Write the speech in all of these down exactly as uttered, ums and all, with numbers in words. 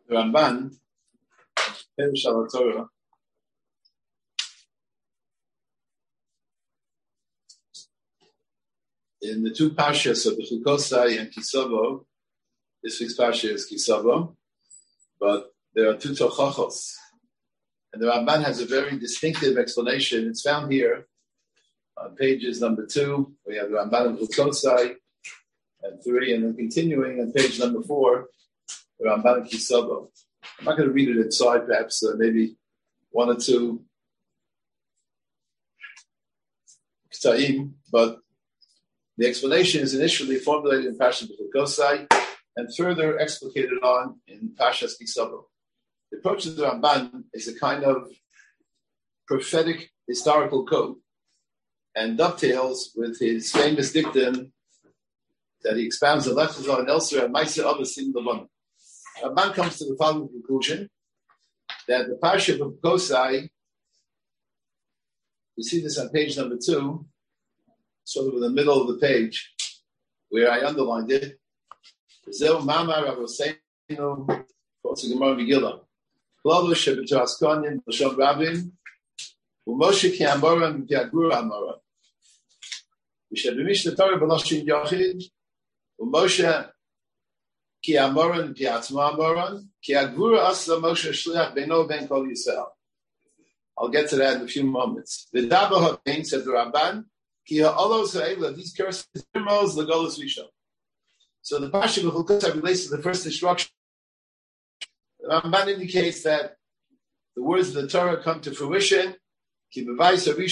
Ramban, Perush al Torah, in the two parshas of the Chukosai and Kisavo. This week's parsha is Kisavo, but there are two tochachos, and the Ramban has a very distinctive explanation. It's found here on pages number two. We have the Ramban of Chukosai and three, and then continuing on page number four, the Ramban of Kisavo. I'm not going to read it inside, perhaps uh, maybe one or two k'ta'im, but the explanation is initially formulated in Parshas Chukosai and further explicated on in Parshas Kisavo. The approach of the Ramban is a kind of prophetic historical code and dovetails with his famous dictum that he expounds on Lechazon and elsewhere and Maisa Avos in the Levana. Ramban comes to the following conclusion, that the Parsha of Kosai, you see this on page number two, sort of in the middle of the page, where I underlined it. Zeu Mamar Avoseinu, quotes the Gemara Megillah. Klalo Shebetas Konim, L'Shon Rabin, U'Moshe Ki Amoran, Ki Agur Amoran. V'Shebemish Torah B'Loshin Yochid, U'Moshe Ki Amoran, Ki Atzma Amoran, Ki Agur Asa Moshe Shliach Beino Ben Kol Yisrael. I'll get to that in a few moments. V'Daba Havein, said the Ramban, these curses So the Parsha of Chukosai relates to the first instruction. The Ramban indicates that the words of the Torah come to fruition. And the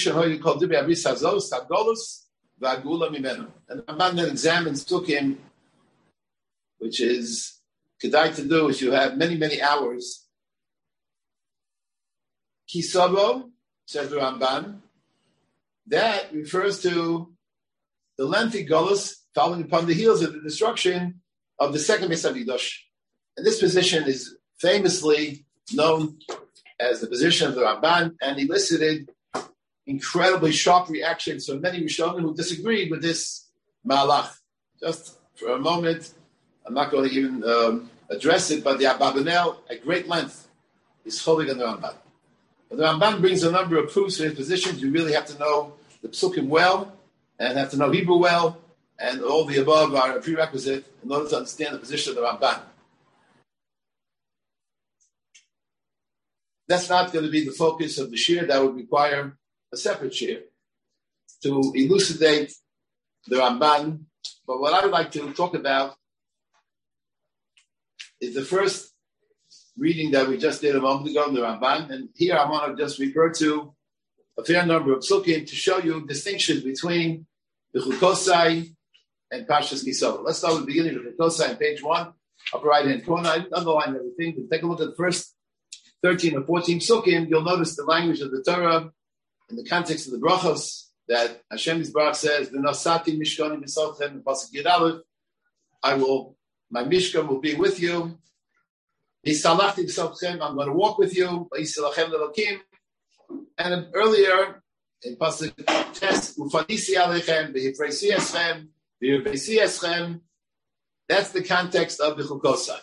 Ramban then examines Tukim, which is kedai to do if you have many, many hours. Kisavo, says the Ramban, that refers to the lengthy Golus following upon the heels of the destruction of the second Beis Hamikdash. And this position is famously known as the position of the Ramban, and elicited incredibly sharp reactions from many Rishonim who disagreed with this Malach. Just for a moment, I'm not going to even um, address it, but the Abarbanel, at great length, is holding on the Ramban. But the Ramban brings a number of proofs for his positions. You really have to know the Psukim well, and have to know Hebrew well, and all the above are a prerequisite in order to understand the position of the Ramban. That's not going to be the focus of the shir. That would require a separate shir to elucidate the Ramban. But what I would like to talk about is the first reading that we just did a moment ago in the Ramban. And here I want to just refer to a fair number of psukim to show you distinctions between the Chukosai and Parshas Kisavo. Let's start with the beginning of the Chukosai on page one, upper right-hand corner. I didn't underline everything, but take a look at the first thirteen or fourteen psukim. You'll notice the language of the Torah in the context of the brachos that Hashem Yisbarach says, "V'nosati mishkani b'sochem," in pasuk Yud Aleph, I will, my mishkan will be with you. V'salachti b'sochem, I'm going to walk with you. V'yisalachem l'elokim. And earlier in pasuk Tes, "Ufanisi alechem v'hifreisi eschem v'yirbeisi eschem." That's the context of the Chukosai.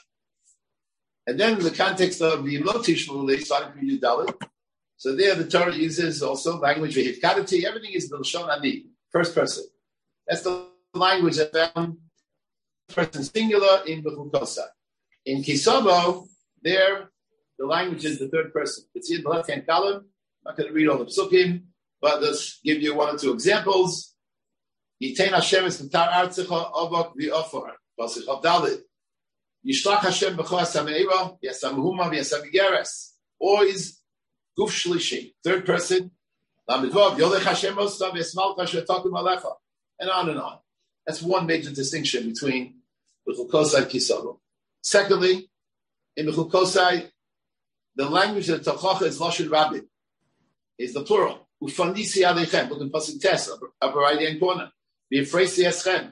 And then in the context of the Lo Tishmuli, starting from Yud Dalet, so there the Torah uses also language v'hifkadati. Everything is b'lashon ani, first person. That's the language that found first person singular in the Chukosai. In Kisavo, there the language is the third person. It's in the left-hand column. I'm not going to read all the psukim, but let's give you one or two examples. Yitein Hashem es mitar artzecha avok v'ofor. Pasuk of Dalet. Yishlach Hashem b'cho hasameira v'yasamuhuma v'yasamigeres. Or is guf shlishi, third person. Lamidvav yolech Hashem osav v'yasmal kasher takum alecha. And on and on. That's one major distinction between the Chukosai and Kisavo. Secondly, in the Chukosai, the language of the Tochacha is Lashon Rabin. Is the plural. Ufanisi alechem. Look in pasuk Tes, upper right hand corner. V'yifreisi eschem.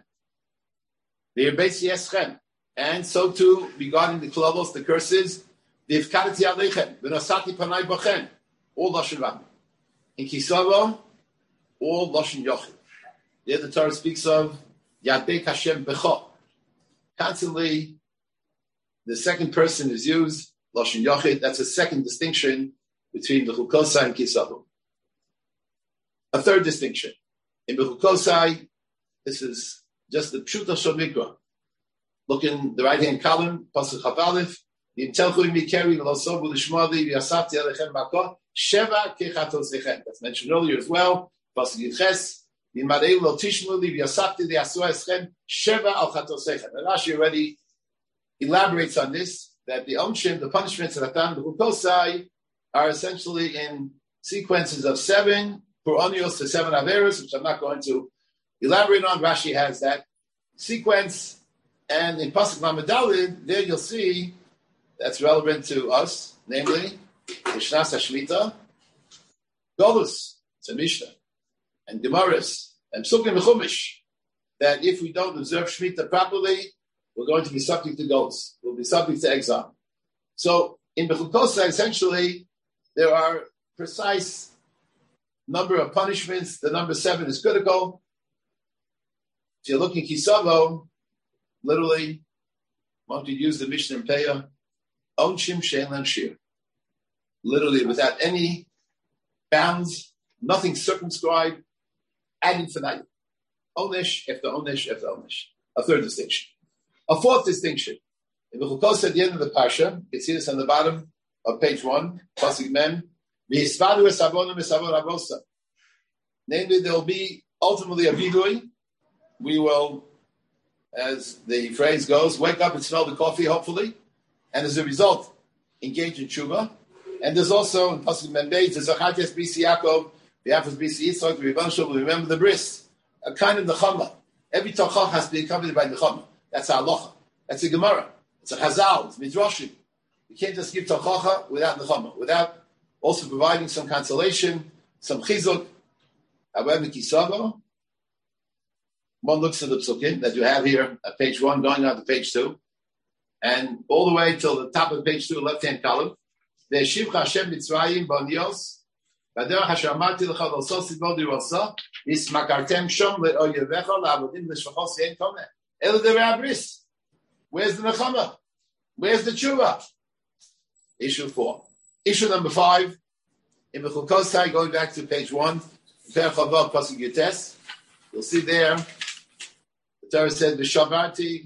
V'yirbeisi eschem. And so too, regarding the klavos, the curses, v'yifkadati alechem. V'nosati panai bochem. All Lashon Rabin. In Kisavo, all Lashon Yochid. There the Torah speaks of Yadbek Hashem Becho. Constantly, the second person is used Lashon Yochid. That's a second distinction between Bechukosai and Kisavo. A third distinction. In Bechukosai, this is just the Pshuta Shal Mikra. Look in the right-hand column, Pasuk Chav Aleph, Yimtelchu imi keri v'lo sobu l'shmali v'yasafti alechem makot, Sheva kechatosechem. That's mentioned earlier as well. Pasuk Yitches, Yimareu lo tishmu li v'yasafti li'asua eschem, Sheva al chatosechem. And Rashi already elaborates on this, that the Omshim, the punishments that are done in Bechukosai, are essentially in sequences of seven, Qur'anios to seven Averos, which I'm not going to elaborate on. Rashi has that sequence. And in Pasuk Lamed Daled, there you'll see that's relevant to us, namely, Mishnas HaShmita, Golus, it's a Mishnah, and Gemaras, and Psukim Chumash, that if we don't observe Shmita properly, we're going to be subject to Golus. We'll be subject to exile. So, in Bechukosai, essentially, there are precise number of punishments. The number seven is critical. If you're looking Kisavo, literally, want to use the Mishnah in Peah, Onshim Shein Shir. Literally, without any bounds, nothing circumscribed, ad infinitum. Onesh after Onesh after Onesh. A third distinction. A fourth distinction. In Bechukosai, at the end of the Parsha, you can see this on the bottom of page one, Pasuk Mem, namely, there will be ultimately a vidui. We will, as the phrase goes, wake up and smell the coffee, hopefully, and as a result, engage in tshuva. And there's also, in Pasuk Mem Beis, there's a Chates Bisi Yaakov, the Afos Bisi Yitzchak, the Rebbe Shul, remember the bris, a kind of nechama. Every tachach has to be accompanied by nechama. That's a halacha. That's a Gemara. It's a Chazal. It's Midrashim. You can't just give tachacha without nechama, without also providing some consolation, some chizuk. However, Kisavo, one looks at the psukim that you have here at page one, going on to page two, and all the way till the top of page two, left-hand column. Ve'eshivcha Hashem Mitzrayim b'onios, v'derech asher amarti lecha l'osos tzivod yirosa, v'ismakartem shom le'oyevecha la'avodim l'shvachos yein tomeh. Elu derei abris. Where's the nechama? Where's the tshuva? Issue four. Issue number five, in Bechukosai, going back to page one, Perchavot Pasuk Yutes, you'll see there, the Torah said, V'shavarti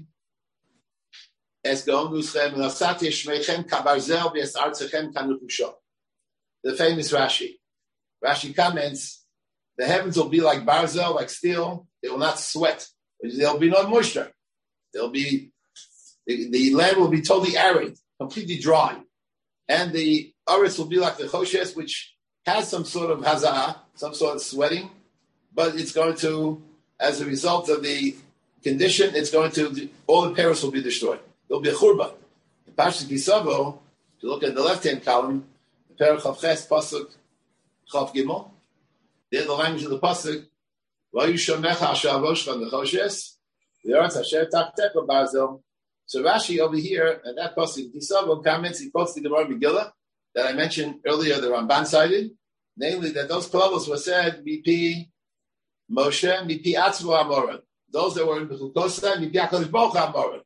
es ge'onuschem v'nasati shmeichem kabarzel v'es artzechem kanukusho. The famous Rashi. Rashi comments, the heavens will be like barzel, like steel, they will not sweat. There will be no moisture. There'll be, the, the land will be totally arid, completely dry. And the Aretz will be like the Choshes, which has some sort of hazah, some sort of sweating, but it's going to, as a result of the condition, it's going to, all the Paris will be destroyed. There'll be a churban. In Parshat Kisavo, if you look at the left-hand column, the Perach Chav Ches, Pasuk Chav Gimel, there the language of the Pasuk, V'ayu shomecha asher avoshcha nechoshes, v'yaretz asher tachtecha barzel. So Rashi over here, and that Pasuk Kisavo comments, he quotes the Gemara Megillah, that I mentioned earlier, the Ramban cited, namely that those kolabos were said, Mipi Moshe, Mipi Atzvo Amoran. Those that were in Bechukosai, Mipi HaKadosh Baruch Hu Amoran.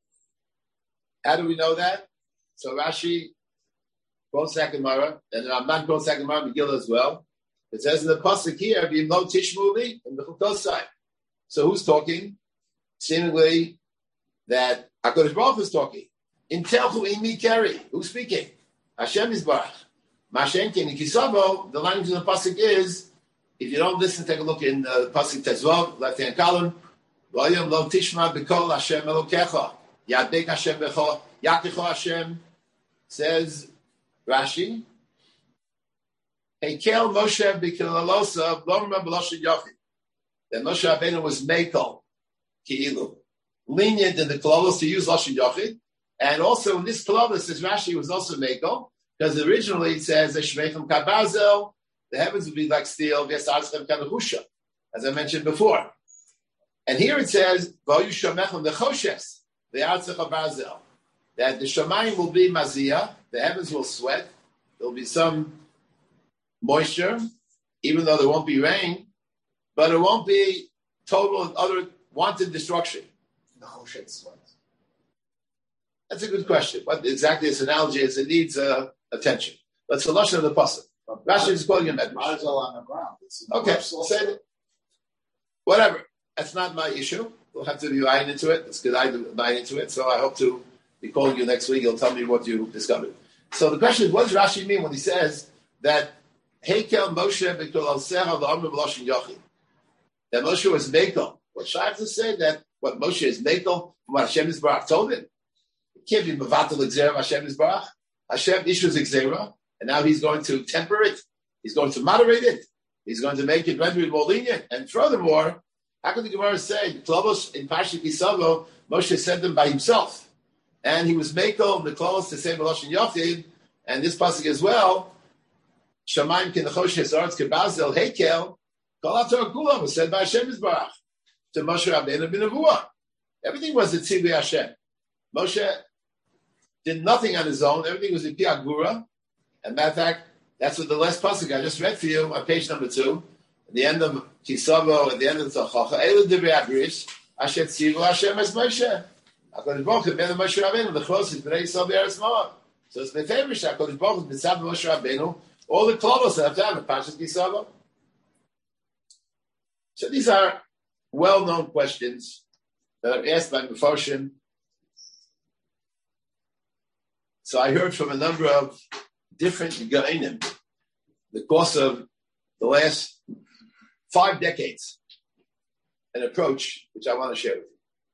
How do we know that? So Rashi quotes that Gemara, and the Ramban quotes that Gemara Megillah as well. It says in the pasuk here, "V'imlo tishmu li," in Bechukosai. So who's talking? Seemingly that HaKadosh Baruch Hu is talking. In Telchu Imi Keri, who's speaking? Hashem is Barach. Mashenkin in Kisavo, the language of the pasuk is, if you don't listen, take a look in the pasuk Tezvav, left-hand column. V'ayom lo tishma b'kol Hashem elokecha. Yadbek Hashem b'cho. Yakecho Hashem, says Rashi. Heikel Moshe b'kilalosa v'lomra b'loshen yochid. That Moshe Rabbeinu was mekel, ki'ilu, lenient in the kolalos to use loshen yochid. And also in this kolalos, says Rashi, was also mekel, because originally it says, Eshmechem kabarzel, the heavens would be like steel, v'yasarchem kanahusha, as I mentioned before. And here it says, V'ayu shomechem nechoshes, v'yartzech barzel, that the shamayim will be maziyah, the heavens will sweat, there will be some moisture, even though there won't be rain, but it won't be total and utter wanted destruction. Nechoshet sweat. That's a good question. What exactly this analogy is, it needs uh, attention. That's the lashon of the pasuk. Rashi is calling him Medrash. Might as well on the ground. Okay, say it. Whatever. That's not my issue. We'll have to be buying into it. It's good I do buying into it. So I hope to be calling you next week. You'll tell me what you discovered. So the question is, what does Rashi mean when he says that Heikel Moshe B'Kol Al-Serah L'Amr B'Loshin Yochid? That Moshe was Mekel. What should I have to say? That what Moshe is Mekel from what Hashem Yisbarach told him? It can't be Mevatel Gzera Hashem Yisbarach. Hashem issues Gzera, and now he's going to temper it. He's going to moderate it. He's going to make it render it more lenient. And furthermore, how can the Gemara say, Klovos in Parshat Kisavo, Moshe said them by himself. And he was Mekel, the clothes to say B'Loshin Yochid, and this pasuk as well, Shamayim Kenechosh Hezartz Kebazel Heikel, Kol HaTorah Kula was said by Hashem Yisbarach to Moshe Rabbeinu B'Nevuah. Everything was the Tzivui Hashem. Moshe did nothing on his own. Everything was in Pi Agura. And matter of fact, that's what the last pasuk I just read for you on page number two, at the end of Kisavo, at the end of the Tzachacha, Eilu Divrei Adris, Asher Tzivu Hashem Es Moshe. HaKadosh Baruch Hu, Ben Moshe Rabbeinu, the closest Bnei Yisrael B'Eretz Moab. So it's my favorite, HaKadosh Baruch Hu, B'Tzav Moshe Rabbeinu, all the clovos that have to have in Parshas Kisavo. So these are well-known questions that are asked by Mefarshim. So I heard from a number of different Ge'inim the course of the last five decades, an approach which I want to share with you.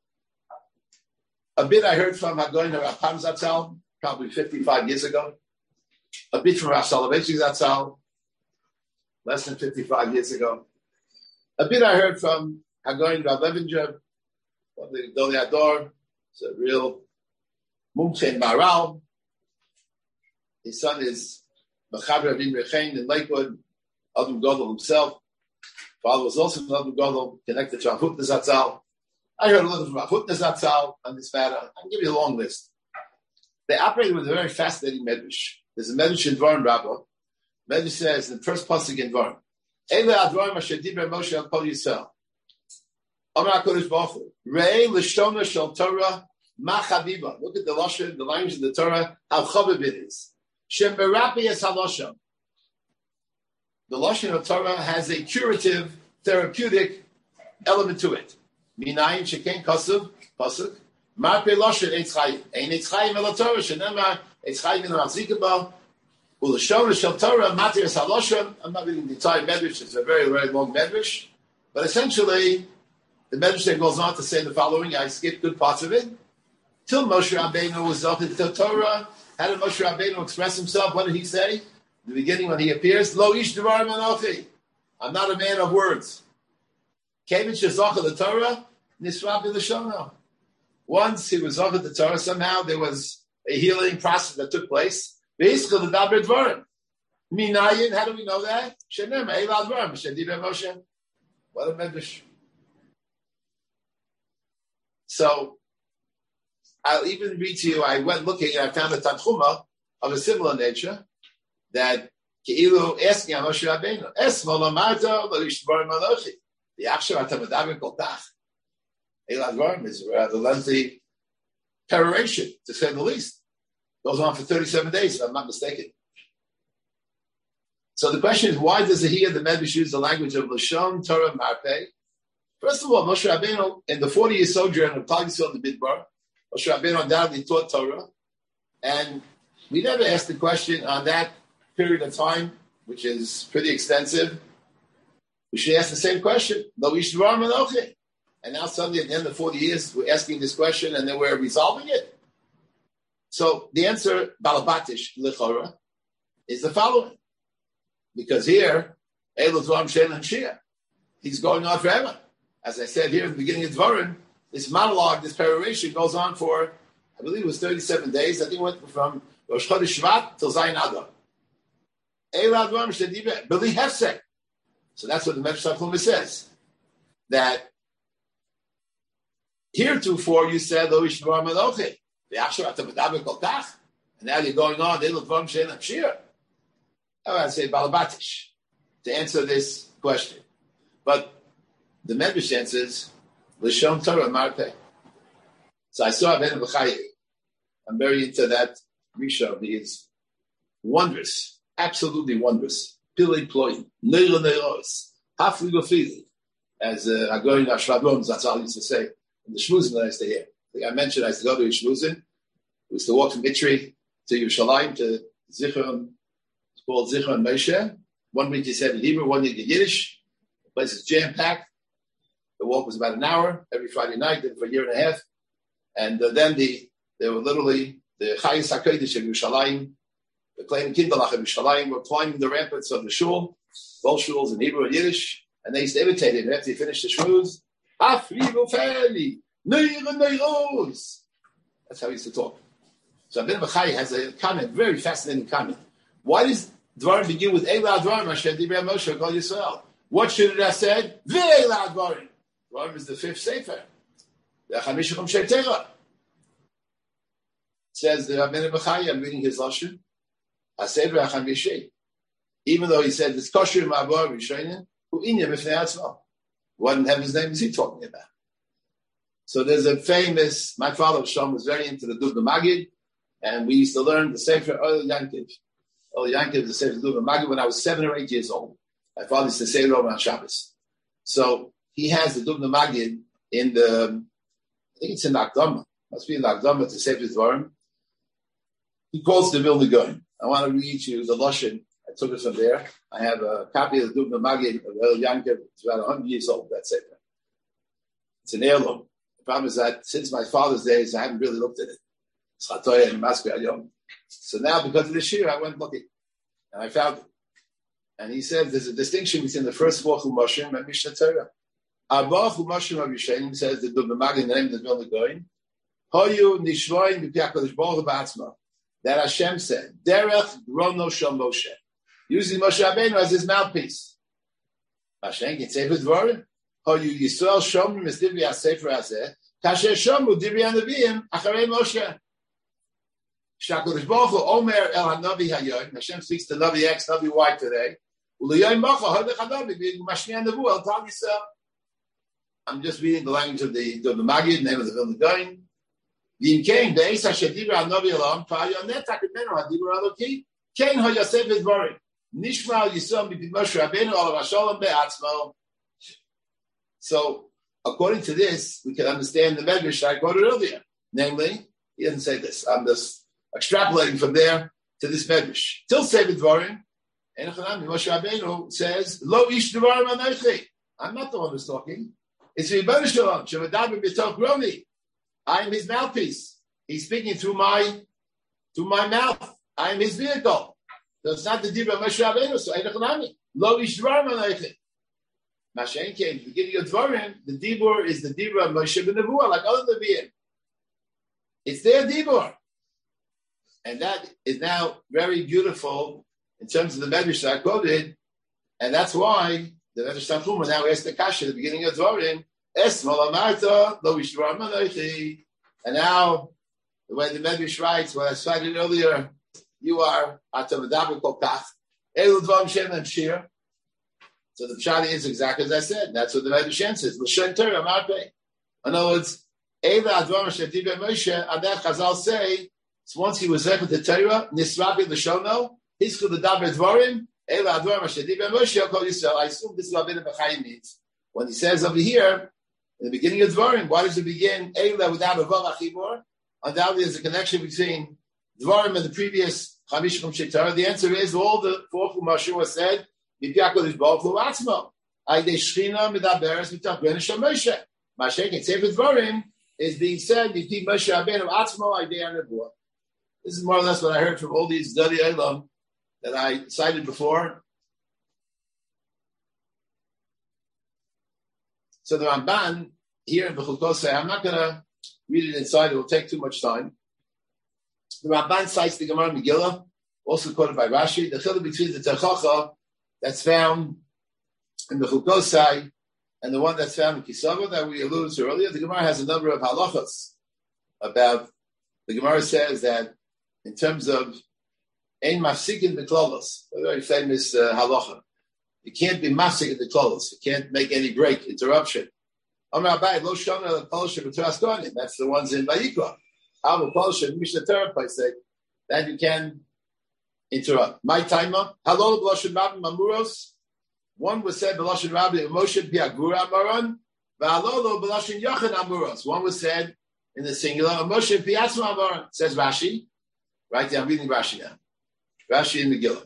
A bit I heard from Hagoyin Rapam Zatzal, probably fifty-five years ago. A bit from Rav Soloveitchik Zatzal, less than fifty-five years ago. A bit I heard from Hagoyin Rav Levinger, from the Gdolei Hador. It's a real mumche in Maharal. His son is Mechaber Avim Rechain in Lakewood, Adam Godel himself. Father was also from Adam Godel, connected to Rav Hutner Zatzal. I heard a little from Rav Hutner Zatzal on this matter. I'll give you a long list. They operated with a very fascinating medrash. There's a medrash in Dvarim Rabbah. Medrash says in the first pasuk in Dvarim, Eile Advarim Asher Divrei Moshe Al Kol Yisrael. Amar HaKadosh Baruch Hu, Re'ei L'shona Shel Torah Ma Chaviva. Look at the lashon, the language of the Torah, how chaviv it is. Shem Berapi Es HaLashon. The lashon of Torah has a curative, therapeutic element to it. Minayin Sheken Kasuv pasuk. Marpe lashon Eitz Chayim. Ein Eitz Chayim El Torah Shenemar Eitz Chayim In HaZikabah. U'Lashon Shel Torah Matir Es HaLashon. I'm not reading the entire medrash. It's a very, very long medrash. But essentially, the medrash then goes on to say the following. I skipped good parts of it. Till Moshe Rabbeinu was zochet to Torah. How did Moshe Rabbeinu express himself? What did he say? In the beginning when he appears, Lo ish devar manochi. I'm not a man of words. Kevin shezochet the Torah, nisrabi l'shono. Once he was zochet the Torah, somehow there was a healing process that took place. V'hiskal l'daber dvarim. Minayin, how do we know that? Shenem eilad dvarim, shediber Moshe. What a medrash. So, I'll even read to you, I went looking and I found a Tanchuma of a similar nature that Ke'ilu asking Moshe Rabbeinu, Esmo Lamarta Lo Yishbar Malochi. The Akshar Atamadaber Koltach. Eilad Dvarim is a rather lengthy peroration, to say the least. Goes on for thirty-seven days, if I'm not mistaken. So the question is, why does he and the Medrash use the language of Lashon, Torah, Marpeh? First of all, Moshe Rabbeinu, in the forty-year sojourn of Klal Yisrael in the Midbar, Moshe Rabbeinu undoubtedly taught Torah, and we never asked the question on that period of time, which is pretty extensive. We should ask the same question. Lo ish devar manochi. And now suddenly at the end of forty years, we're asking this question and then we're resolving it. So the answer, balabatish l'chora, is the following. Because here, Eilu Dvarim Shein Shia, he's going on forever. As I said here at the beginning of Dvarim, this monologue, this peroration goes on for, I believe it was thirty-seven days. I think it went from Rosh Chodesh Shvat till Zayin Adar. Eilu Dvarim Shein B'li Hefsek. So that's what the Medrash Tanchuma says. That heretofore you said, Lo ish devar malochi. V'achshar ata medaber kol kach. And now you're going on, Eilu Dvarim Shein Shia. I would say balabatish to answer this question. But the Medrash answers, L'shon Torah Marpeh. So I saw Ben B'chayi, I'm very into that Risha. He is wondrous, absolutely wondrous. Pili ploy, neiro neiros, hafli gofili, as uh, Agorin Ashladon Zatzal used to say in the Shmuzin that I used to hear. I mentioned I used to go to Shmuzin. We used to walk from Itri to Yerushalayim to Zichron. It's called Zichron Moshe. One week he said in Hebrew, one week in Yiddish. The place is jam-packed. The walk was about an hour every Friday night, did it for a year and a half. And uh, then the they were literally, the Chayis HaKodesh of Yerushalayim, the Klein Kindalach of Yerushalayim were climbing the ramparts of the shul, both shuls in Hebrew and Yiddish, and they used to imitate it. And after he finished the shmuz, Afrivo Feli, Neir Neiros. That's how he used to talk. So Abin Bachai has a comment, very fascinating comment. Why does Dvarim begin with Eila Dvarim, Hashem Divrei Moshe, Kol Yisrael? What should it have said? Ve'eila Dvarim. Dvarim is the fifth sefer. The Chamishim Sheitera. Says the Abin Bachai, I'm reading his Lashon. HaSefer HaChamishim. Even though he said, it's kosher ma'avar Rishonim, who inya b'fnei atzmo. What in heaven's name is he talking about? So there's a famous, my father Shom was very into the Dubna Magid, and we used to learn the Sefer Oil Yankiv. Oil Yankiv, the Sefer Dubna Magid, when I was seven or eight years old. My father used to say it over on Shabbos. So he has the Dubna Magid in the, I think it's in the Akdama. Must be in the Akdama to Sefer Dvarim. He calls the Vilna Gaon. I want to read you the Lashon. I took it from there. I have a copy of the Dubna Magid of El Yankiv. It's about one hundred years old, that Sefer. It's an heirloom. The problem is that since my father's days, I haven't really looked at it. It's Chatoya and Masbi Ayom. So now, because of this year, I went looking. And I found it. And he said there's a distinction between the first four Chumashim and Mishnah Torah. Arba Chumashim of Yishanim says the Dubna Magid in the name of the Vilna Gaon. Hoyu Nishvoin B'Piakadosh Baruch Hu Ba'atzma. That Hashem said, Derech Grono Shel Moshe. Using Moshe Rabbeinu as his mouthpiece. Hashem can say with Dvarim. Hoyu Yisrael Shomrim is Divri HaSefer Hazeh. Kasher Shomu Divri HaNeviim Acharei Moshe. Shakadosh Baruch Hu Omer El HaNavi Hayoim. Hashem speaks to Navi X, Navi Y today. U'Liyoim Mocha Hodech HaNavi Mashmiya Nevu El Tal Yisrael. I'm just reading the language of the, of the Magid, name of the Vilna Gaon. V'im kein be'eis ha'shedibra ha'novi elam fa'ayonet ha'kemenu ha'dibra ha'loki kein ha'yosef v'dvarim nishma al-yisrael mipid Moshe Rabbeinu alav ha'sholem be'atzmo. So, according to this, we can understand the Medrash I quoted earlier. Namely, he doesn't say this. I'm just extrapolating from there to this Medrash. Till say v'dvarim, and Moshe Rabbeinu says, Lo ish dvarim anochi. I'm not the one who's talking. It's Rebbeinu Shalom, Shemadaber b'toch Romi. I am his mouthpiece. He's speaking through my through my mouth. I am his vehicle. So it's not the Dibra Moshe Rabbeinu. So Einachanami. Lo ish dvarim anochi. Mashen came, beginning of Dvarim, the Dibur is the Dibur of Moshe ben Nevuah, like other Nevi'im. It's their Dibur. And that is now very beautiful in terms of the Medrash that I quoted. And that's why the Medrash Tanchuma now asks the Kasha at the beginning of Dvarim, Esmol Amarta, Lo ish dvarim anochi. And now, the way the Medrash writes, what I cited earlier, you are Atavadabu Kokach, Elu Dvarim Shem and Shir. So the Pshadi is exactly as I said. That's what the Medrash says. L'shen Torah Marpeh. In other words, Eva Advarim Shetibe Moshe, and that Chazal say, so once he was there with the Torah, Nisrabi L'shono, Hisku L'daber Dvarim, Eva Advarim Shetibe Moshe, Kol Yisrael. I assume this is what Abin Bachai means. When he says over here, in the beginning of Dvarim, why does it begin Eva without a Vav Achibor? Undoubtedly there's a connection between Dvarim and the previous Chamish Chum Sheitara. The answer is all the four Chumashim was said, B'Piakadosh Baruch Hu Atzmo. Aydei Shechina Medaberes B'Tach Ben Hashem Moshe. Mashen can say for Dvarim is being said B'Pi Moshe Rabbeinu Atzmo Aydei HaNevuah. This is more or less what I heard from all these Dadi Elam that I cited before. So the Ramban here in Bechukosei, I'm not going to read it inside; it will take too much time. The Ramban cites the Gemara Megillah, also quoted by Rashi. The chiluk between the Techacha that's found in the Chukosai and the one that's found in Kisava that we alluded to earlier. The Gemara has a number of halachas about. The Gemara says that in terms of ein mafsikin b'klolos, a very famous uh, halacha. You can't be mafsik in the klolos. You can't make any break, interruption. That's the ones in Vayikra. Abu Polshin, Mishnah Torah place say that you can interrupt. My timer. Hello, B'Lashon Rabbi Mamuros. One was said B'Lashon Rabbi Moshe Piagura Amaron. V'Halolo B'Lashon Yochanan Amuros. One was said in the singular. Moshe Piatzma Amaron. Says Rashi. Right there, I'm reading Rashi now. Rashi in Megillah.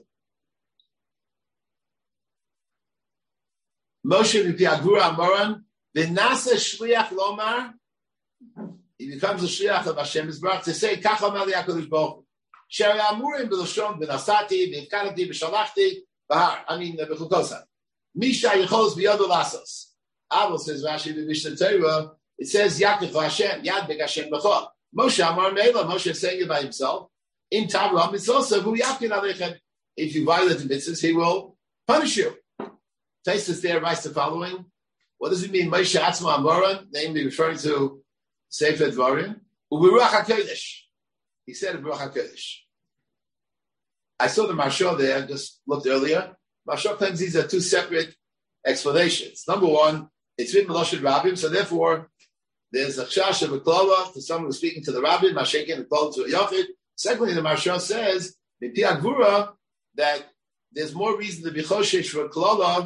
Moshe Piagura Amaron. V'Nasa Shliach Lomar. He becomes a shliach of Hashem Yisbarach to say Kacha Mali HaKadosh Baruch Hu. Sheri Amurim B'Lashon B'Nasati B'Vkarati B'Shalachti B'Har. I mean B'Chukosa. Misha Yichos B'Yodu Lasos. Abel says Rashi in Mishnah Torah. It says Yaakov Hashem Yad B'G Hashem B'Chol. Moshe Amar Meila. Moshe is saying it by himself. In Tavra Mitzvah Hu Yakin Alechem. If you violate the mitzvahs, he will punish you. Taste there writes the following. What does it mean? Moshe Atzma Amoran, namely referring to Sefer Dvarim, U'Beruach HaKodesh. He said Beruach HaKodesh. I saw the Maharsha there, just looked earlier. Maharsha claims these are two separate explanations. Number one, it's written Lashon Rabbim, so therefore there's a chash of a klala to someone who's speaking to the Rabbim, Mashenkin and klala to a Yachid. Secondly, the Maharsha says, Mipi Agvura, that there's more reason to be choshesh for a klala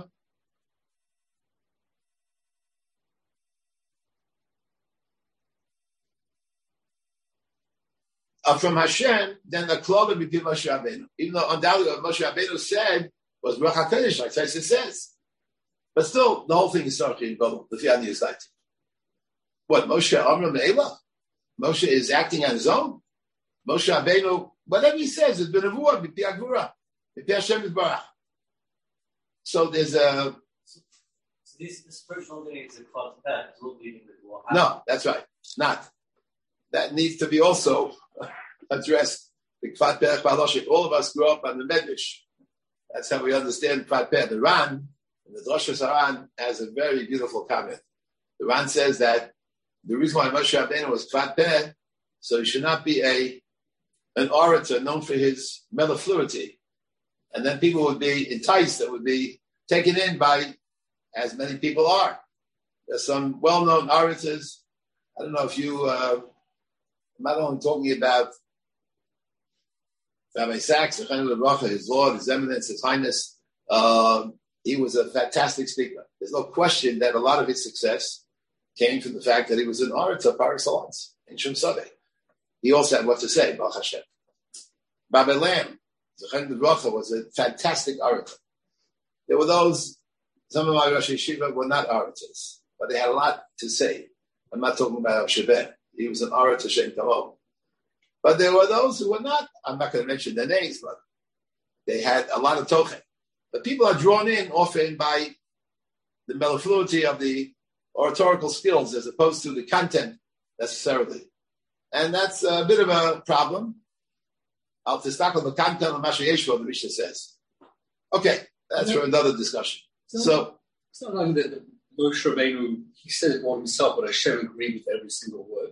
Uh, from Hashem, then the klal would be Moshe Rabbeinu. Even though undoubtedly what Moshe Rabbeinu said was Baruch HaKodesh, like Tyson says. But still, the whole thing is starting to go the Fiat News Light. What, Moshe Amram Me'ela? Moshe is acting on his own? Moshe Rabbeinu, whatever he says, is Benavua, Bipi Agvura, Bipi Hashem Yisbarach. So there's a... So this, the spiritual thing is a klal to that, it's not leading with what No, that's right. It's not. That needs to be also addressed. All of us grew up on the Medrash. That's how we understand Kvat Peh. The Ran, the Drosha Saran, has a very beautiful comment. The Ran says that the reason why Moshe Rabbeinu was Kvat Peh, so he should not be a an orator known for his mellifluity. And then people would be enticed, that would be taken in by, as many people are. There's some well-known orators. I don't know if you... Uh, I'm not only talking about Rabbi Sachs, his Lord, His Eminence, His Highness. Uh, he was a fantastic speaker. There's no question that a lot of his success came from the fact that he was an orator par excellence in Shem Sadeh. He also had what to say, Baruch Hashem. Rabbi Lam, was a fantastic orator. There were those, some of my Rosh Yeshiva were not orators, but they had a lot to say. I'm not talking about Shabbat. He was an orator, Shem Tamon. But there were those who were not. I'm not going to mention their names, but they had a lot of tochen. But people are drawn in often by the mellifluity of the oratorical skills as opposed to the content necessarily. And that's a bit of a problem. Al tistakel the content of Masha Yeshua, the Mishnah says. Okay, that's for another discussion. It's so not, it's not like that Moshe Rabbeinu, he said it all himself, but Hashem agreed with every single word.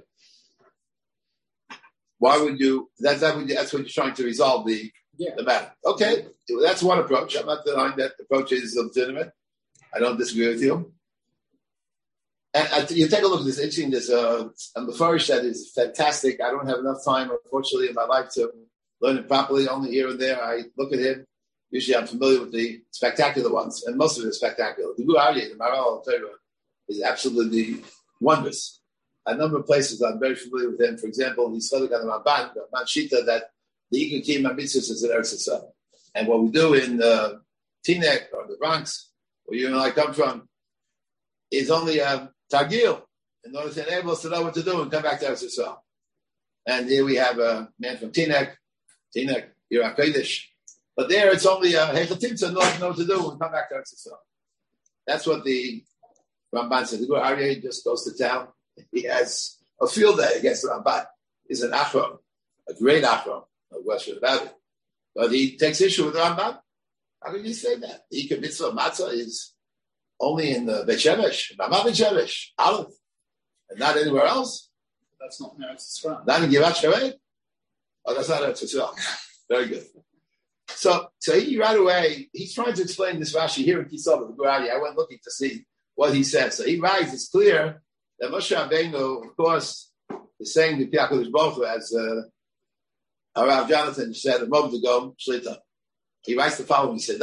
Why would you? That's that. Would, that's what you're trying to resolve the yeah. the matter. Okay, that's one approach. I'm not denying that approach is legitimate. I don't disagree with you. And uh, you take a look at this. Interesting. There's a a Mefarish that is fantastic. I don't have enough time, unfortunately, in my life to learn it properly. Only here and there, I look at him. Usually, I'm familiar with the spectacular ones, and most of it is spectacular. The Gu Aryeh, the Maharal Torah, is absolutely wondrous. A number of places I'm very familiar with him. For example, he's studied on the Ramban, the Ramban Shita, that the Iker Kiyum HaMitzvos is in Eretz Yisrael. And what we do in uh, Teaneck or the Bronx, where you and I come from, is only a tagil in order to enable us to know what to do and come back to Eretz Yisrael. And here we have a man from Teaneck, Teaneck, Yirach Kodesh. But there it's only a Hechatimtza, know what to do and come back to Eretz Yisrael. That's what the Ramban said. The Gu Aryeh just goes to town. He has a field day against the Ramban. He's an Achron, a great Achron, no question about it. But he takes issue with the Ramban. How can you say that? The Iker Mitzvah Matzah is only in the Beit Shemesh, Bama Beit Shemesh, Aleph, and not anywhere else. That's not Eretz Yisrael. Not in Givat Shavei? Oh, that's not Eretz Yisrael. Very good. So, so he right away, he's trying to explain this Rashi here in Kisov, the Gu Aryeh. I went looking to see what he says. So he writes, it's clear that Moshe Rabbeinu, of course, is saying the Piyakodesh Baruch Hu, as uh, Rav Jonathan said a moment ago, Shlita. He writes the following. He said,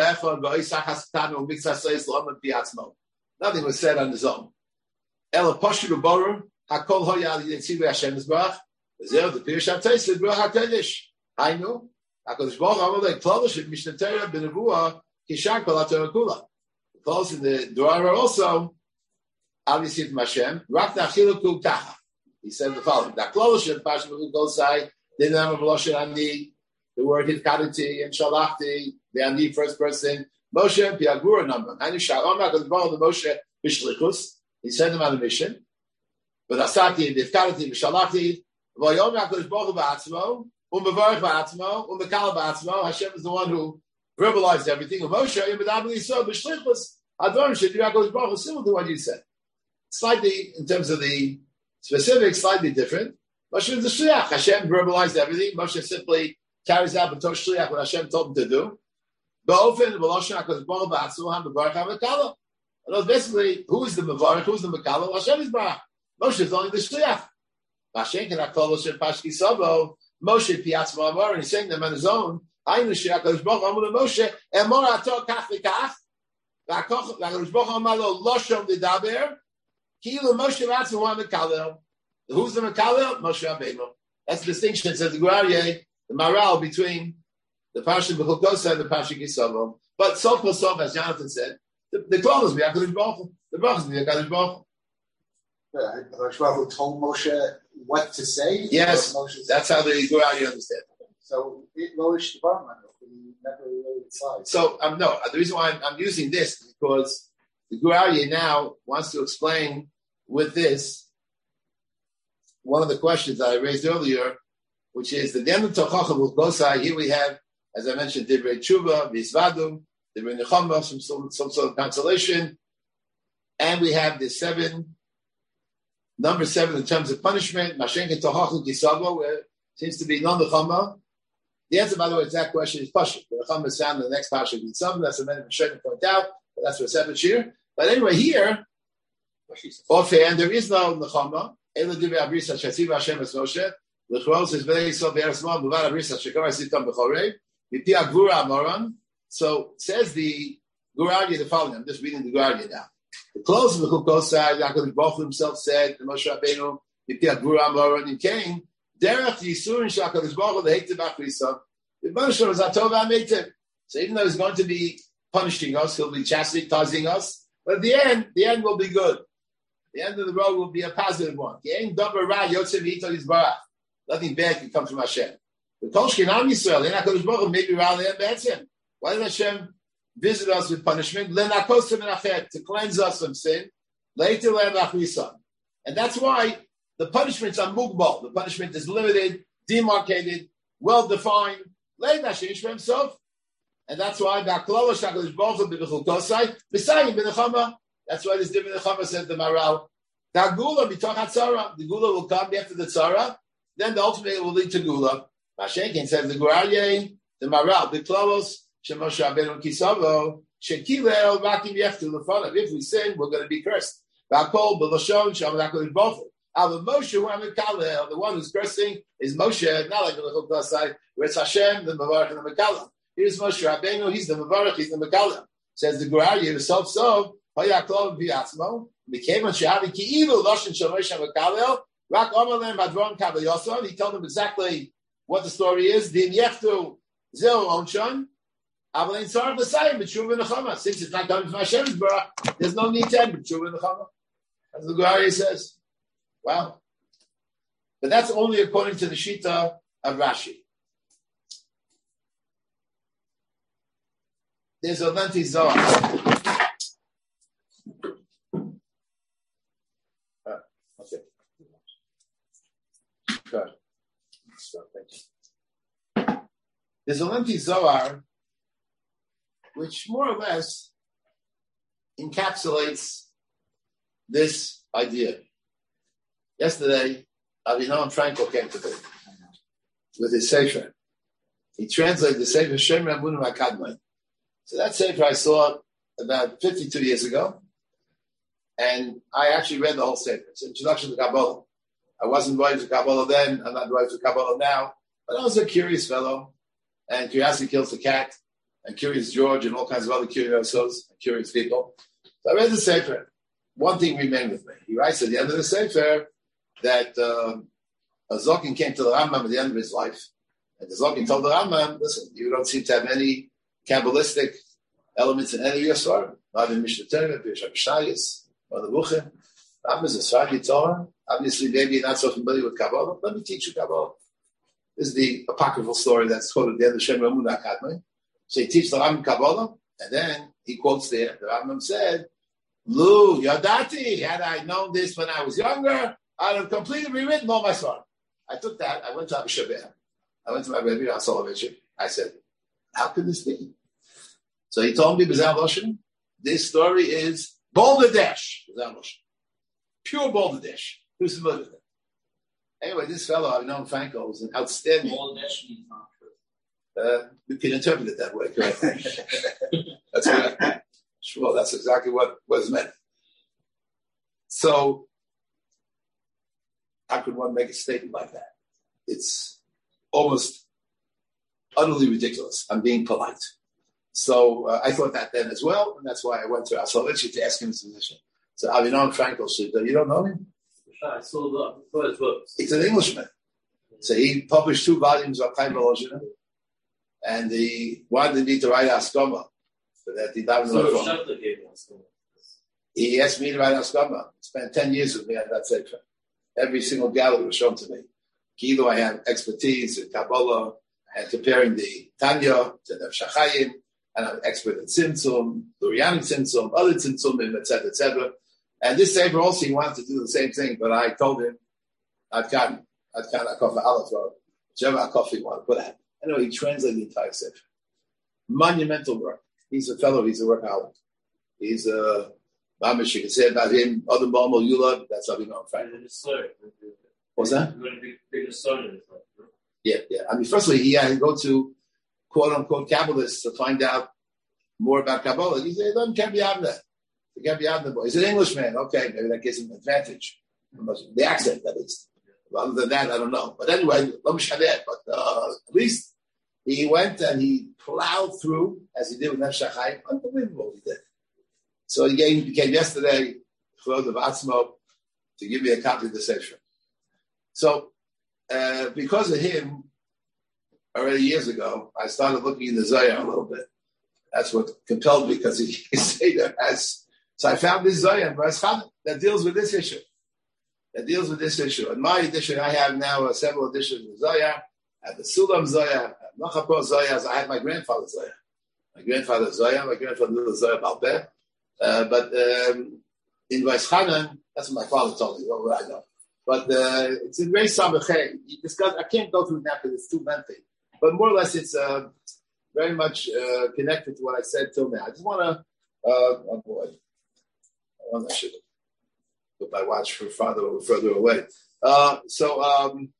nothing was said on his own. Ela Poshu Boru, Hakol Hoya Yitzivu Hashem Yisbarach, Zeh the Pirush HaTeisus Ruach HaKodesh. Hainu, HaKodesh Baruch Hu Amalei Klolish Mishnah Torah B'Nevuah Kishar Kol HaTorah Kula. Close in the Dwara also, obviously from Hashem, Rak Nachiluku Tacha. He said the following: that Klolish and Pashu Gosai didn't have a Veloshin Ani, the word Hitkadati and Shalachti, the Ani first person, Moshe and Piagura number. Ani Shalom HaKodesh Baruch Hu the Moshe Bishlichus. He sent him on a mission. But Asati, Hitkadati, Shalachti, Vayom HaKodesh Baruch Hu Ba'atzmo, U'Mevarech Ba'atzmo, U'Mekal Ba'atzmo. Hashem is the one who verbalized everything. And Moshe, Yimedabli so Bishlichus. Adon should do HaKodesh Baruch Hu similar to what you said. Slightly in terms of the specifics, slightly different. Moshe is the shliach. Hashem verbalized everything. Moshe simply carries out the shliach what Hashem told him to do. Ba'ofen v'loshen HaKodesh Baruch Hu ba'atzmo ha'mevarech ha'mekala. And basically, who is the mevarech? Who is the mekala? Hashem is barach. Moshe is only the shliach. Mashen can hakol Moshe pashki savo. Moshe piatzmo amor, and he's saying them on his own. Ainu she'HaKodesh Baruch Hu amar Moshe emor ato kach v'kach. HaKodesh Baruch Hu amar lo loshon v'daber. Kilu Moshe v'atzmo ha'mekala. Who's the Mekalel? Moshe Rabbeinu. That's the distinction, says the Guaryeh, the morale between the Parsha B'Chukosa and the Parsha Kisavo. But Sof Sof, as Jonathan said, the, the call is HaKadosh Baruch Hu. The Baruch is HaKadosh Baruch Hu. HaKadosh Baruch Hu told Moshe what to say? Yes, that's how the Guaryeh understand it. So, it lowers the bar, we never really decide. So, um, no, the reason why I'm, I'm using this is because the Guaryeh now wants to explain with this one of the questions that I raised earlier, which is the Denu Tochacha with Gosai. Here we have, as I mentioned, Divrei Tshuva, Vizvadum, Divrei Nechama, some, some, some sort of consolation. And we have the seven, number seven in terms of punishment, Mashen Tochacha Kisavo, where it seems to be non-Nechama. The answer, by the way, to that question is Pashut. The Nechama is found in the next Pasha Kisavo. That's what Mashen point out, but that's for a separate year. But anyway, here, offhand, there is no Nechama. So says the Guaryeh the following. I'm just reading the Guaryeh now. The close of the Chukosai, HaKadosh Baruch Hu himself said, the Moshe Rabbeinu, Mipia Gvura Moran, and came, Derech Yisurin HaKadosh Baruch Hu, the Hektiv Achrisa, the Moshe was Atov HaMeitiv. So even though he's going to be punishing us, he'll be chastising us, but at the end, the end will be good. The end of the road will be a positive one. Nothing bad can come from Hashem. The Kolshkin Am Yisrael, HaKadosh Baruch Hu maybe rather than Be'etzim. Why did Hashem visit us with punishment? To cleanse us from sin. And that's why the punishments are mugbal. The punishment is limited, demarcated, well defined. And that's why That's why this different Nechama said the Maral. The Gula b'toch Tzara. The Gula will come after the Tzara. Then the ultimate will lead to Gula. Mashenkin says the Guaryeh, the Maral, the Klovos, Shemoshe Rabbeinu Kisavo, Shekilel Rakim Yeftu Lefanav. If we sin, we're going to be cursed. V'akol b'lashon Shamal HaKadosh Baruch Hu. Al Moshe who I'm Mekalel. The one who's cursing is Moshe, not like the Lechuk Tasai, where it's Hashem, the Mevarech and the Mekalel. Here's Moshe Rabbeinu. He's the Mevarech. He's the Mekalel. Says the Guaryeh, the self so. Became a Shahavi ki evil Loshin Shamosh Hamakalel. Rak Omalem Hadron Kavayoson. He told them exactly what the story is. Din Yeftu Zil Onshon. Avalein Sar Vasayim B'Tshuva Nechama. Since it's not coming from Hashem's Bara, there's no need to end B'Tshuva Nechama. As the Guaryeh says. Wow. But that's only according to the Shita of Rashi. There's a lengthy Zohar. Good. There's a lengthy Zohar which more or less encapsulates this idea. Yesterday, Avinam Frankel came to me with his Sefer. He translated the Sefer Shem Ramunu HaKadmai. So that Sefer I saw about fifty-two years ago, and I actually read the whole Sefer. It's an introduction to Kabbalah. I wasn't right for Kabbalah then. I'm not right for Kabbalah now. But I was a curious fellow. And curiosity kills the cat. And Curious George and all kinds of other curiosos, curious people. So I read the Sefer. One thing remained with me. He writes at the end of the Sefer that um, a Zokin came to the Rambam at the end of his life. And the Zokin told the Rambam, listen, you don't seem to have any Kabbalistic elements in any of your story. Not in Mishnah Torah, Pirshei Mishnayos, or the Buchim. Rambam is a Sfadi Torah. Obviously, maybe you're not so familiar with Kabbalah. Let me teach you Kabbalah. This is the apocryphal story that's quoted at the end of Shem Ramuna Akadmai. So he teaches the Rambam Kabbalah, and then he quotes there, the Rambam said, Lu, Yadati, had I known this when I was younger, I'd have completely rewritten all my story. I took that, I went to Abu Shabbat. I went to my Rebbe, Hasolovich. I said, how could this be? So he told me, B'zal Loshen, this story is Balderdash, B'zal Loshen. Pure Balderdash. Who's familiar with it? Anyway, this fellow, I've known Franco, was an outstanding. Balderdash means not true. Uh, you can interpret it that way, correct? That's correct. Sure, that's exactly what was meant. So, how could one make a statement like that? It's almost utterly ridiculous. I'm being polite. So, uh, I thought that then as well, and that's why I went to Hasolovich to ask him his position. So, Avinon Frankel said, you don't know him? I saw the first books. He's an Englishman. So, he published two volumes of Chaim Volozhin. And he wanted me to write Haskama. So that he died so He asked me to write Haskama. Spent ten years with me on that sefer. Every single gallery was shown to me. Kilo, I have expertise in Kabbalah and comparing the Tanya to the Shachayim, and I'm an expert in Tzimtzum, Lurianic Tzimtzum, other Tzimtzumim, et cetera, et cetera. And this sefer also, he wanted to do the same thing, but I told him, I'd can't, I'd can't, I'd coffee Aleph, or whichever coffee you want to put out. Anyway, he translated the entire sefer. Monumental work. He's a fellow, he's a workaholic. He's a, Mamish, you can say about him, other Balmo Yula, that's how we know him, Frank. What's that? Yeah, yeah. I mean, firstly, he had to go to quote-unquote Kabbalists to find out more about Kabbalah. He said, he can't be out of that. He can't be out of the boy. He's an Englishman. Okay, maybe that gives him an advantage. The accent, that is. Other than that, I don't know. But anyway, but uh, at least he went and he plowed through, as he did with Nefesh HaChaim. Unbelievable he did. So he came, he came yesterday, Chlod of Atzmo, to give me a copy of the sefer. So, uh, because of him, already years ago, I started looking in the Zohar a little bit. That's what compelled me, because he can say that as. So I found this Zohar that deals with this issue. That deals with this issue. In my edition, I have now uh, several editions of Zohar. I have the Sulam Zohar, Nachapor Zohar. I have my grandfather's Zohar. My grandfather's Zohar, my grandfather did the Zohar Balpeh. Uh, but um, in Vaischanan, that's what my father told me, what would I know? But uh, it's in Reis Samachay. I can't go through that because it's too lengthy. But more or less, it's uh, very much uh, connected to what I said till now. I just want to, uh, oh boy, I want to should put my watch for farther or further away. Uh, so um,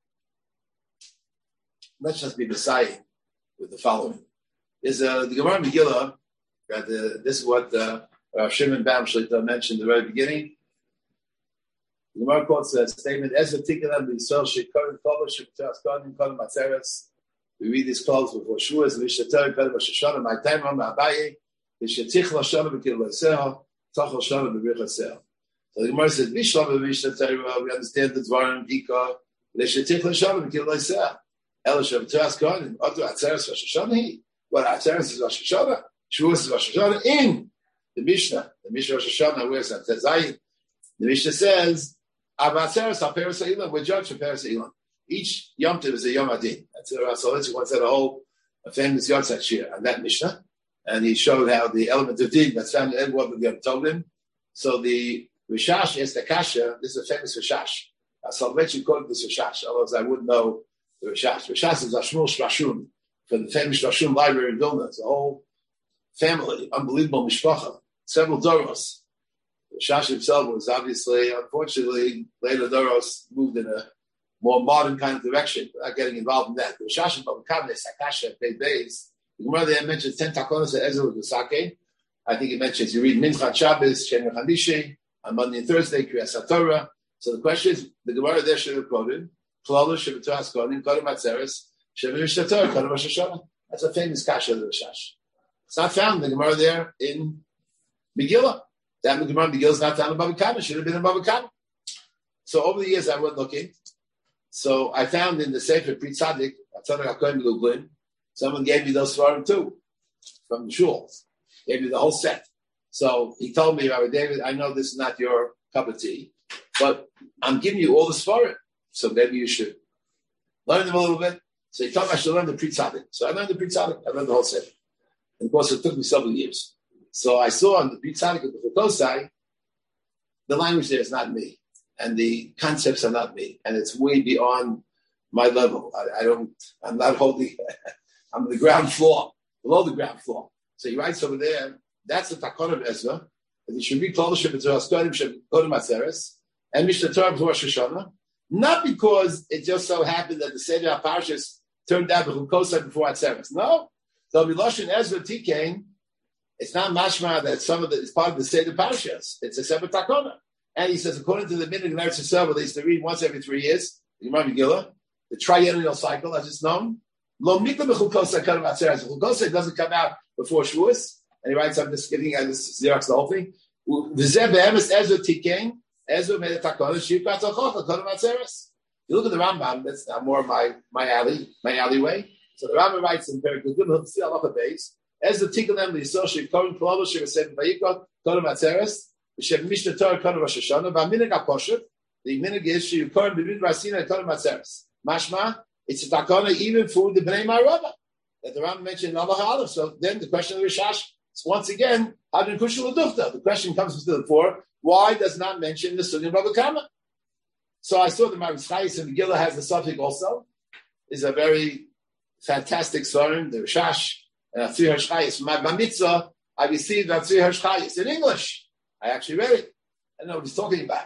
let's just be Messiah with the following. Is uh, the Gemara Megillah, uh, the, this is what uh, Rav Shimon Bam Shlita mentioned at the very beginning. The Gemara quotes a statement, Ezra Tikkalam B'Yisrael Shekar Kol Shekar Kodim Kol Matzeres. We read these calls before Shuas, Vishatar, Pedro Shoshana, my time on Abaye, Vishatich Lashana B'Kil Loseho, Tach Lashana B'Rich Loseho. So the Gemara says, Vishlam Vishatar, we understand the Dvarim Ika, Vishatich Lashana B'Kil Loseho. Elisha V'Tras Kodim, Oto Atzeres Shoshana He. What Atzeres is Rosh Hashanah, Shuas is Rosh Hashanah in the Mishnah. The Mishnah Rosh Hashanah, where it's at Zayin. The Mishnah says, Avatzeres HaPeres HaIlam, we're judged for Peres HaIlam. Each Yom Tov is a Yom Adin. That's what Rasolitzik once had a whole a famous Yotzat Shir on that Mishnah. And he showed how the element of Din that's found in every one of the Yom Tovim. So the Rishash is the Kasha. This is a famous Rishash. Rasolitzik called this Rishash. Otherwise, I wouldn't know the Rishash. Rishash is Ashmul Shrashun from the famous Shrashun library in Vilna. It's a whole family, unbelievable mishpacha, several Doros. Rishash himself was obviously, unfortunately, later Doros moved in a more modern kind of direction, without getting involved in that. The Rishash Bava Kama, Sakasha, Pei Beis. The Gemara there mentions ten takonos of Ezra with Sake. I think it mentions you read Mincha Shabbos, Shem Chamishi, on Monday and Thursday, Kriyas HaTorah, So the question is, the Gemara there should have quoted, Klala Shebetu Haskonim, Kodem Atzeres, Shebetu Shtator, Kodem Rosh Hashanah. That's a famous kasha of the Rashash. It's not found in the Gemara there in Megillah. That Gemara in Megillah is not found in Bava Kama. Should have been in Bava Kama. So over the years I went looking. So I found in the Sefer Pri Tzadik, someone gave me those svarim too, from the shul. Gave me the whole set. So he told me, Rabbi David, I know this is not your cup of tea, but I'm giving you all the svarim. So maybe you should learn them a little bit. So he told me I should learn the Pri Tzadik. So I learned the Pri Tzadik. I learned the whole set. And of course, it took me several years. So I saw on the Pri Tzadik of the Chutosai, the language there is not me. And the concepts are not me. And it's way beyond my level. I, I don't, I'm not holding, I'm on the ground floor, below the ground floor. So he writes over there, that's the Takon of Ezra, that he should be Klal Shebetu Haskonim, should go to Matzeres, and Mishnah Torah before Rosh Hashanah. Not because it just so happened that the Seder HaParshas turned out B'chukosai before Atzeres. No. So Miloshin Ezra Tikain, it's not mashma that some of it is part of the Seder Parshas. It's a separate Takona. And he says, according to the minute in Eretz Yisrael, they used to read once every three years, the Gemara Megillah, the triennial cycle, as it's known. Lo mikla b'chukosai kadam atzeres. Chukosai doesn't come out before Shavuos. And he writes, I'm just giving you this Xerox the whole thing. V'zeh be'emes Ezra Tikain. Ezra made a Takona, shivkat zochocha kadam atzeres. You look at the Rambam, that's now more my, my alley, my alleyway. So the Rambam writes in very good, good, see halacha base. Ezra Tikain them l'yisoshe korin klolo shevasem vayikot kadam atzeres. Mishnah Torah Kodem Rosh Hashanah. V'aminig HaPoshet, the minig is she Kodem B'Vid Rasina Kodem Atzeres. Mashma, it's a takana even for the Bnei Ma'arava that the Rambam mentioned in Allah Aleph. So then the question of the Rishash is once again how did Kushal L'Duchta? The question comes to the fore. Why does not mention the Sunnah Bava Kama? So I saw the Maris Chayis and Megillah has the suffix also. Is a very fantastic Soren, the Rishash, and Atzri Hashchayis. My Bamitzah, I received Atzri Hashchayis in English. I actually read it. I know what he's talking about.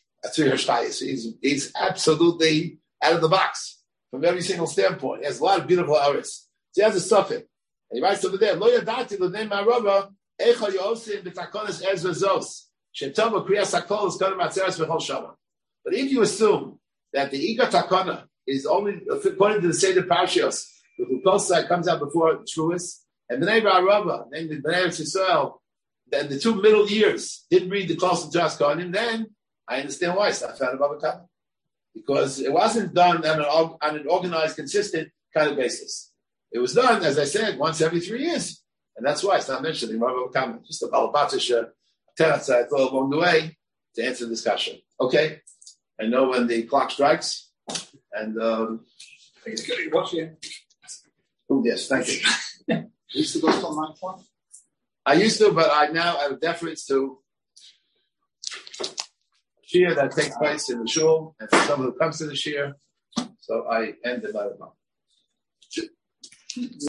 He's, he's absolutely out of the box from every single standpoint. He has a lot of beautiful hours. So he has a suffix. And he writes over there, Lo yadati l'nei ma'arava echa yosim b'takonis ezra zos shetova kriyas hakol is kodem atzeres v'chol shama. But if you assume that the Iga Takana is only, according to the Seder Parshios, the Chukosai comes out before Shavuos, and Bnei Ma'arava, named Bnei Yisrael, then the two middle years didn't read the Klos and Haskonim, then I understand why it's not found above a Kama. Because it wasn't done on an, on an organized, consistent kind of basis. It was done, as I said, once every three years. And that's why it's not mentioned in Rabbi Kama. Just a Balabatish teretz I thought along the way to answer the discussion. Okay? I know when the clock strikes. And um, I think it's good to watch you. Oh, yes, thank you. You used to go till nine o'clock? I used to, but I now have deference to shir that takes place in the shul, and for someone who comes to the shir, so I end the bottom.